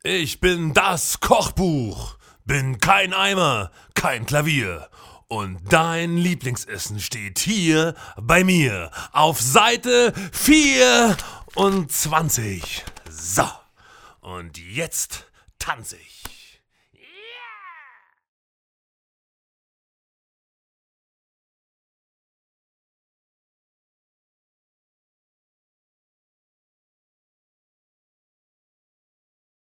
Ich bin das Kochbuch, bin kein Eimer, kein Klavier. Und dein Lieblingsessen steht hier bei mir auf Seite 24. So, und jetzt tanze ich.